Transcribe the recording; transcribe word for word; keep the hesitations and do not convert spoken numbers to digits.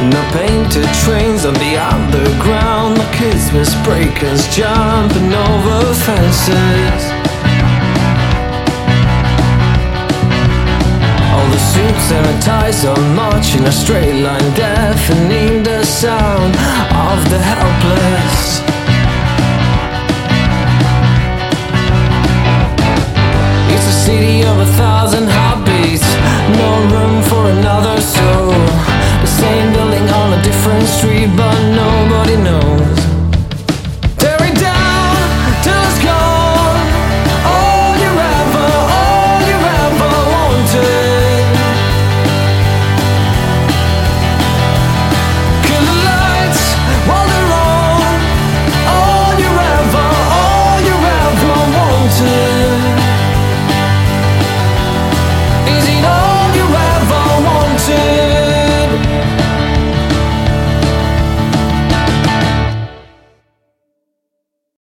No painted trains on the underground, no Christmas breakers jumping over fences. All the suits and the ties are marching a straight line, deafening the sound of the helpless. It's a city of a thousand